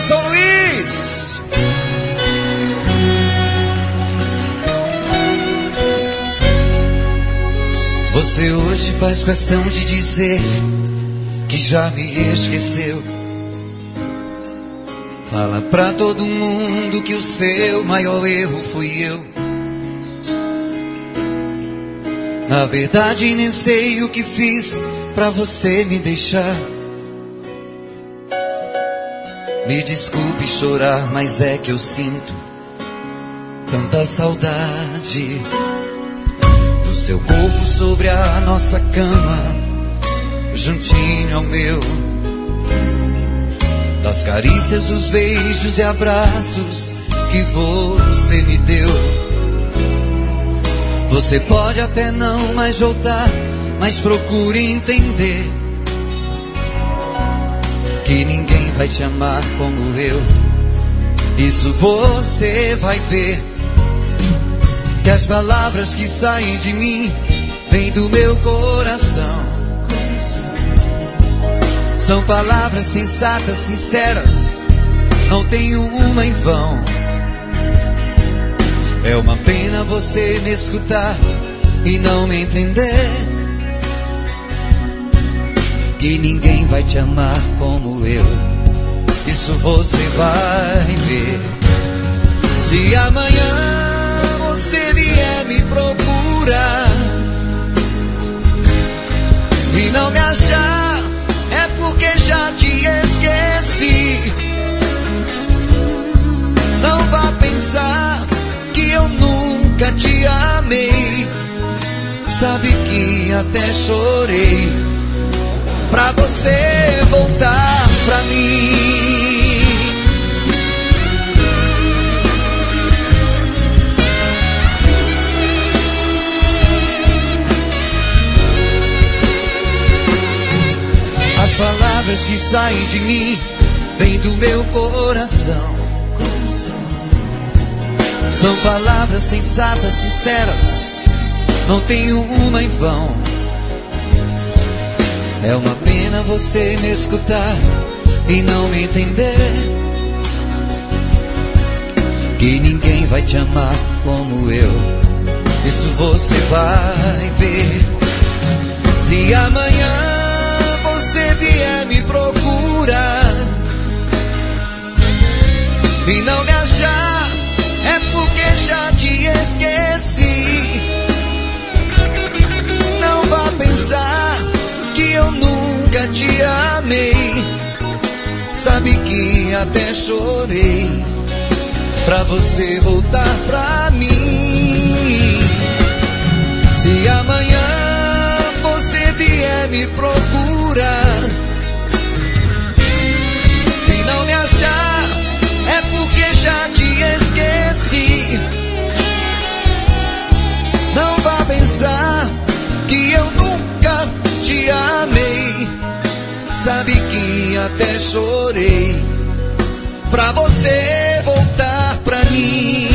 São Luís. Você hoje faz questão de dizer que já me esqueceu. Fala pra todo mundo que o seu maior erro fui eu. Na verdade nem sei o que fiz pra você me deixar. Me desculpe chorar, mas é que eu sinto tanta saudade do seu corpo sobre a nossa cama, juntinho ao meu, das carícias, os beijos e abraços que você me deu. Você pode até não mais voltar, mas procure entender que ninguém vai te amar como eu. Isso você vai ver, que as palavras que saem de mim vêm do meu coração. São palavras sensatas, sinceras, não tenho uma em vão. É uma pena você me escutar e não me entender, que ninguém vai te amar como eu. Isso você vai ver. Se amanhã você vier me procurar e não me achar, é porque já te esqueci. Não vá pensar que eu nunca te amei. Sabe que até chorei pra você voltar pra mim. As palavras que saem de mim vêm do meu coração. São palavras sensatas, sinceras, não tenho uma em vão. É uma pena você me escutar e não me entender, que ninguém vai te amar como eu. Isso você vai ver. Se amanhã você vier me procurar e não me achar, é porque já te esqueci. Não vá pensar que eu nunca te amei. Sabe que até chorei pra você voltar pra mim. Se amanhã você vier me procurar e não me achar, é porque já te esqueci. Não vá pensar que eu nunca te amei. Sabe que até chorei pra você voltar pra mim.